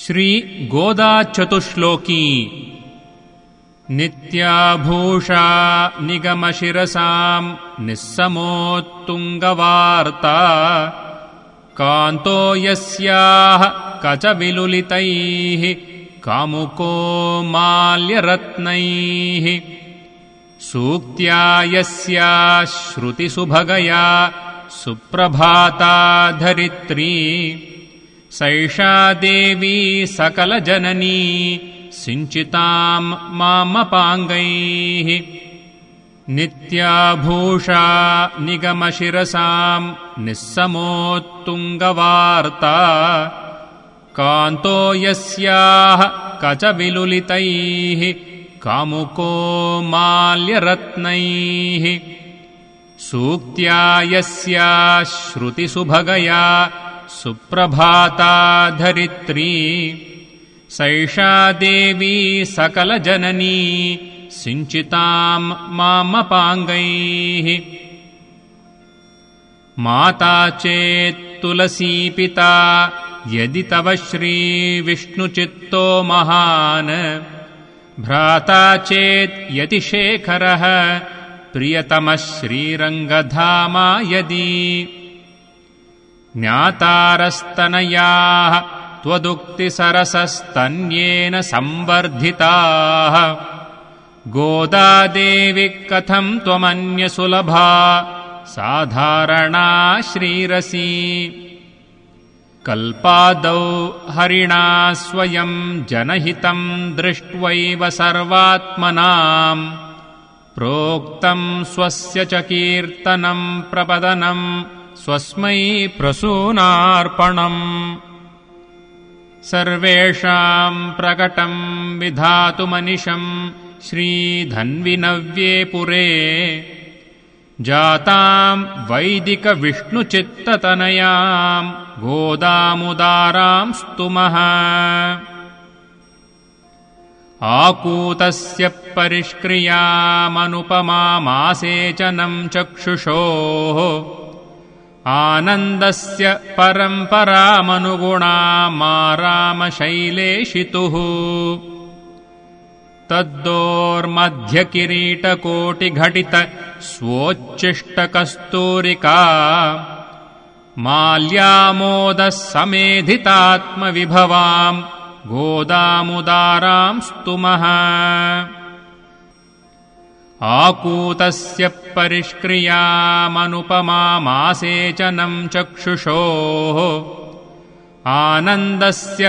श्रीगोदाचतुश्लोकी नित्याभूषा निगमशिरसाम् निस्समोत्तुङ्गवार्ता कान्तो यस्याः कचविलुलितैः कामुको माल्यरत्नैः सूक्त्या यस्या श्रुतिसुभगया सुप्रभाता धरित्री सैषा देवी सकलजननी सिञ्चिताम् मामपाङ्गैः नित्याभूषा निगमशिरसाम् निस्समोत्तुङ्गवार्ता कान्तो यस्याः कचविलुलितैः कामुको माल्यरत्नैः सूक्त्या यस्या श्रुतिसुभगया सुप्रभाता धरित्री सैषा देवी सकलजननी सिञ्चिताम् मामपाङ्गैः माता चेत् तुलसी पिता यदि तव श्रीविष्णुचित्तो महान् भ्राता चेत् यतिशेखरः प्रियतमः श्रीरङ्गधामा यदि ज्ञातारस्तनयाः त्वदुक्तिसरसस्तन्येन संवर्धिताः गोदादेवि कथम् त्वमन्यसुलभा साधारणा श्रीरसी कल्पादौ हरिणा स्वयं जनहितं दृष्ट्वैव सर्वात्मनाम् प्रोक्तं स्वस्य च कीर्तनं प्रपदनं स्वस्मै प्रसूनार्पणम् सर्वेषां प्रकटं विधातुमनिशं श्रीधन्विनव्ये पुरे जातां वैदिकविष्णुचित्ततनयां गोदामुदारां स्तुमः आकूतस्य परिष्क्रियामनुपमामासेचनं चक्षुषोः आनन्दस्य परम्परामनुगुणामारामशैलेशितुः तद्दोर्मध्यकिरीटकोटिघटित स्वोच्छिष्टकस्तूरिका माल्यामोदः समेधितात्मविभवाम् गोदामुदारां स्तुमः आकूतस्य परिष्क्रियामनुपमामासेचनं चक्षुषोः आनन्दस्य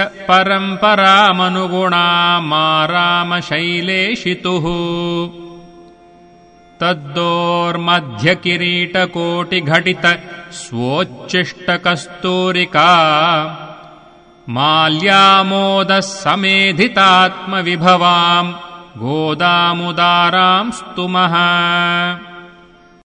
परम्परामनुगुणामारामशैलेशितुः तद्दोर्मध्यकिरीटकोटिघटित स्वोच्छिष्टकस्तूरिका माल्यामोदः समेधितात्मविभवाम् गोदामुदारां स्तुमः।